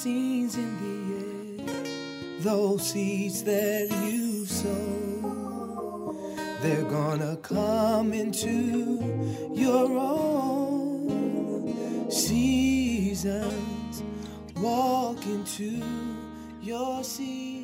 blessings in the air. Those seeds that you sow, they're gonna come into your own seasons. Walk into your season.